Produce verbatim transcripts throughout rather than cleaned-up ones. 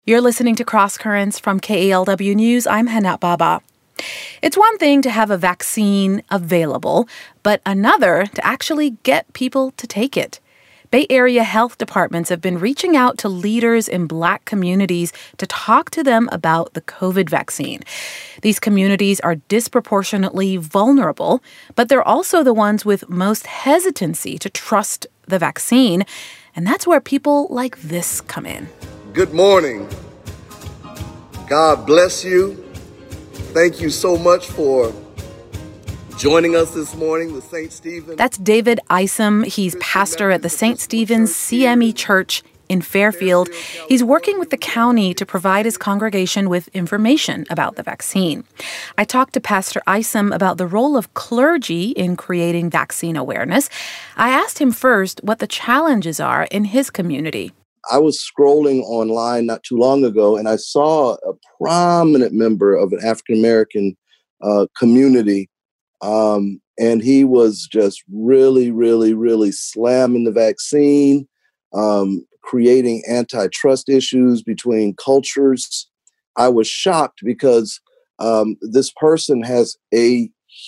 You're listening to Cross Currents from K A L W News. I'm Hana Baba. It's one thing to have a vaccine available, but another to actually get people to take it. Bay Area health departments have been reaching out to leaders in Black communities to talk to them about the COVID vaccine. These communities are disproportionately vulnerable, but they're also the ones with most hesitancy to trust the vaccine. And that's where people like this come in. Good morning. God bless you. Thank you so much for joining us this morning, the Saint Stephen. That's David Isom. He's pastor at the Saint Stephen's C M E Church in Fairfield. He's working with the county to provide his congregation with information about the vaccine. I talked to Pastor Isom about the role of clergy in creating vaccine awareness. I asked him first what the challenges are in his community. I was scrolling online not too long ago, and I saw a prominent member of an African-American uh, community, um, and he was just really, really, really slamming the vaccine, um, creating antitrust issues between cultures. I was shocked because um, this person has a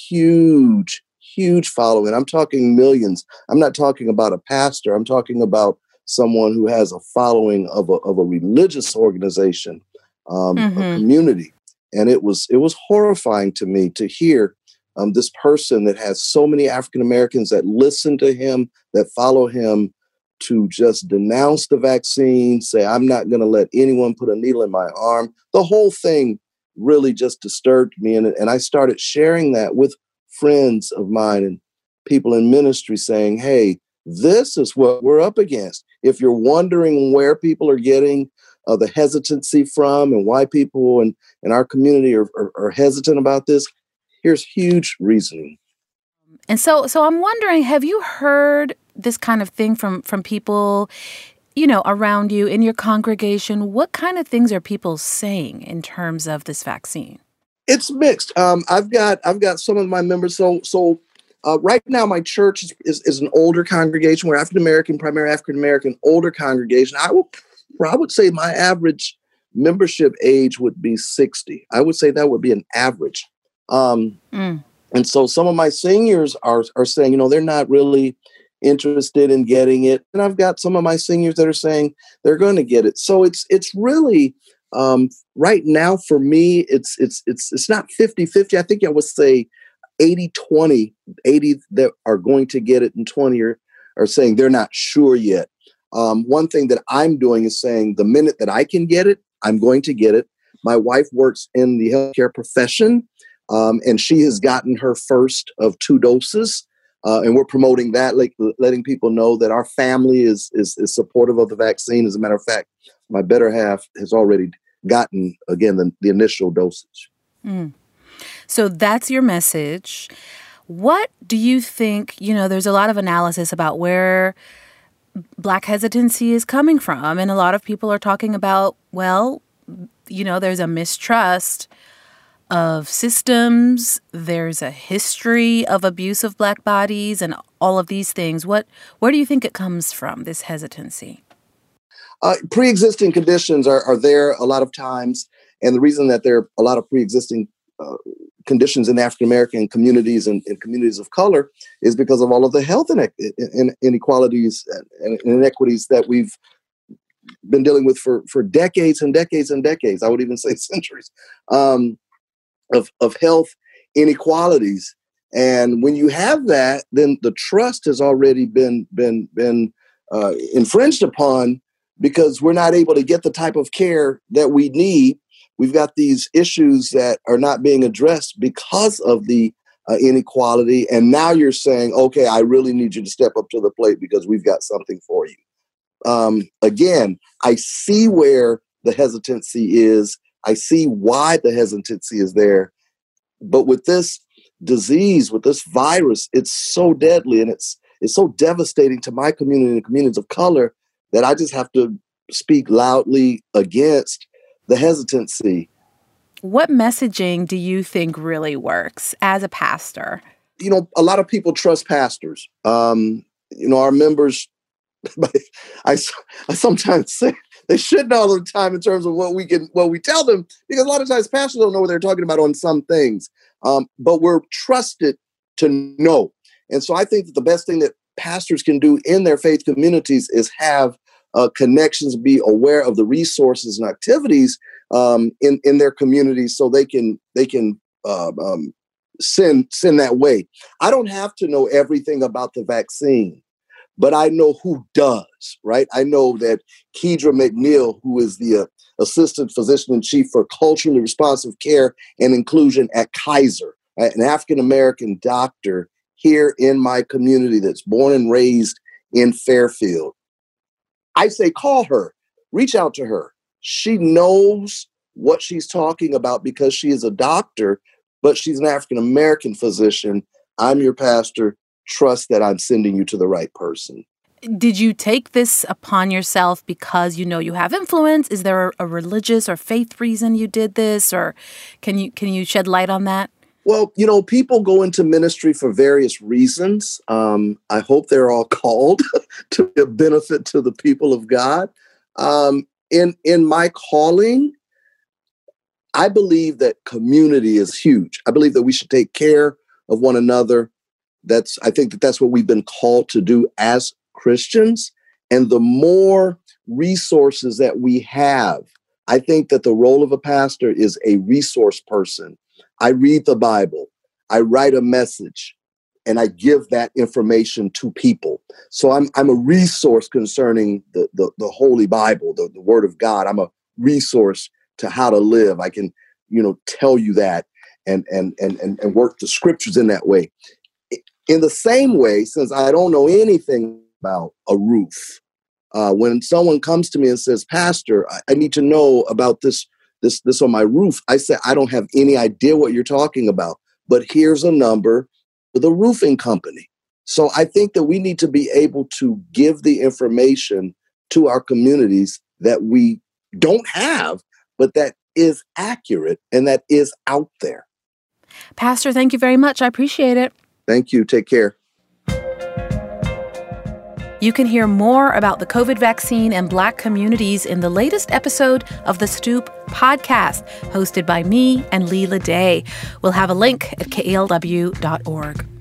huge, huge following. I'm talking millions. I'm not talking about a pastor. I'm talking about someone who has a following of a of a religious organization, um, mm-hmm. a community, and it was it was horrifying to me to hear um, this person that has so many African Americans that listen to him, that follow him, to just denounce the vaccine, say I'm not going to let anyone put a needle in my arm. The whole thing really just disturbed me, and and I started sharing that with friends of mine and people in ministry, saying, "Hey, this is what we're up against." If you're wondering where people are getting uh, the hesitancy from and why people in, in our community are, are, are hesitant about this, here's huge reasoning. And so so I'm wondering, have you heard this kind of thing from, from people, you know, around you in your congregation? What kind of things are people saying in terms of this vaccine? It's mixed. Um, I've got I've got some of my members. So so. Uh, right now, my church is, is, is an older congregation. We're African-American, primarily African-American, older congregation. I would, I would say my average membership age would be sixty. I would say that would be an average. Um, mm. And so some of my seniors are, are saying, you know, they're not really interested in getting it. And I've got some of my seniors that are saying they're going to get it. So it's it's really, um, right now for me, it's it's it's it's not fifty-fifty. I think I would say eighty twenty, eighty that are going to get it and twenty are, are saying they're not sure yet. Um, one thing that I'm doing is saying the minute that I can get it, I'm going to get it. My wife works in the healthcare profession, um, and she has gotten her first of two doses. Uh, and we're promoting that, like letting people know that our family is, is, is supportive of the vaccine. As a matter of fact, my better half has already gotten, again, the, the initial dosage. Mm. So that's your message. What do you think, you know, there's a lot of analysis about where Black hesitancy is coming from. And a lot of people are talking about, well, you know, there's a mistrust of systems. There's a history of abuse of Black bodies and all of these things. What, where do you think it comes from, this hesitancy? Uh, pre-existing conditions are, are there a lot of times. And the reason that there are a lot of pre-existing uh, conditions in African-American communities and, and communities of color is because of all of the health inequalities and inequities that we've been dealing with for, for decades and decades and decades. I would even say centuries um, of, of health inequalities. And when you have that, then the trust has already been, been, been uh, infringed upon because we're not able to get the type of care that we need. We've got these issues that are not being addressed because of the uh, inequality. And now you're saying, okay, I really need you to step up to the plate because we've got something for you. Um, again, I see where the hesitancy is. I see why the hesitancy is there. But with this disease, with this virus, it's so deadly and it's it's so devastating to my community and communities of color that I just have to speak loudly against the hesitancy. What messaging do you think really works as a pastor? You know, a lot of people trust pastors. Um, you know, our members, I, I sometimes say, they should know all the time in terms of what we can, what we tell them, because a lot of times pastors don't know what they're talking about on some things. Um, but we're trusted to know. And so I think that the best thing that pastors can do in their faith communities is have uh, connections, be aware of the resources and activities um, in, in their communities so they can, they can uh, um, send, send that way. I don't have to know everything about the vaccine, but I know who does, right? I know that Kedra McNeil, who is the uh, Assistant Physician in Chief for Culturally Responsive Care and Inclusion at Kaiser, right? An African-American doctor here in my community that's born and raised in Fairfield. I say, call her, reach out to her. She knows what she's talking about because she is a doctor, but she's an African-American physician. I'm your pastor. Trust that I'm sending you to the right person. Did you take this upon yourself because you know you have influence? Is there a, a religious or faith reason you did this? Or can you can you shed light on that? Well, you know, people go into ministry for various reasons. Um, I hope they're all called to be a benefit to the people of God. Um, in, in my calling, I believe that community is huge. I believe that we should take care of one another. That's, I think that that's what we've been called to do as Christians. And the more resources that we have, I think that the role of a pastor is a resource person. I read the Bible, I write a message, and I give that information to people. So I'm I'm a resource concerning the, the, the Holy Bible, the, the Word of God. I'm a resource to how to live. I can, you know, tell you that and and and and, and work the scriptures in that way. In the same way, since I don't know anything about a roof, uh, when someone comes to me and says, Pastor, I, I need to know about this This, this on my roof, I say, I don't have any idea what you're talking about, but here's a number for the roofing company. So I think that we need to be able to give the information to our communities that we don't have, but that is accurate and that is out there. Pastor, thank you very much. I appreciate it. Thank you. Take care. You can hear more about the COVID vaccine and Black communities in the latest episode of the Stoop podcast, hosted by me and Leela Day. We'll have a link at K A L W dot org.